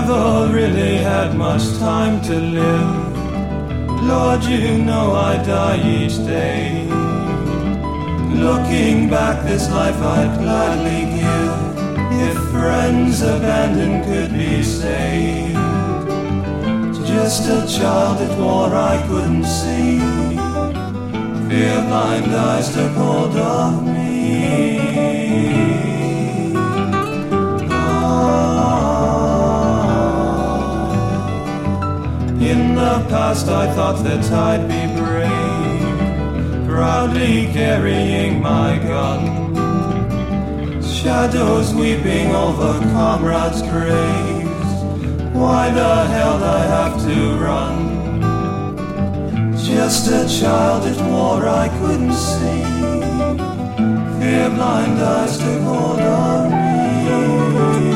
never really had much time to live. Lord, you know I die each day. Looking back, this life I'd gladly give if friends abandoned could be saved. Just a child at war I couldn't see. Fear blind eyes took hold of me. In the past I thought that I'd be brave, proudly carrying my gun. Shadows weeping over comrades' graves. Why the hell I have to run? Just a child at war I couldn't see. Fear blind eyes took hold of me.